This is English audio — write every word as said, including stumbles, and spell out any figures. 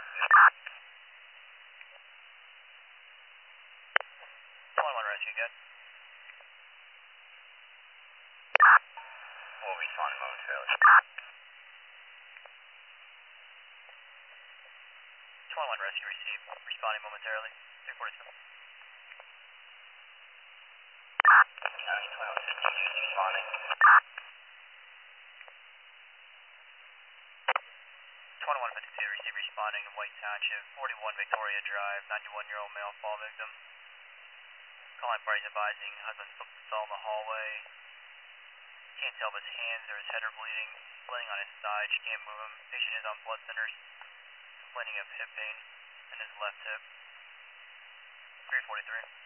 twenty-one rescue, good. We'll respond momentarily. twenty-one rescue received. Responding momentarily. three forty-two. County twenty-one fifteen just responding. twenty-one fifty-two received responding in White Township, forty-one Victoria Drive, ninety-one-year-old male fall victim. Calling parties advising husband fell in the hallway. Can't tell if his hands or his head are bleeding. Bleeding on his side. She can't move him. Patient is on blood thinners. Complaining of hip pain in his left hip. three forty-three.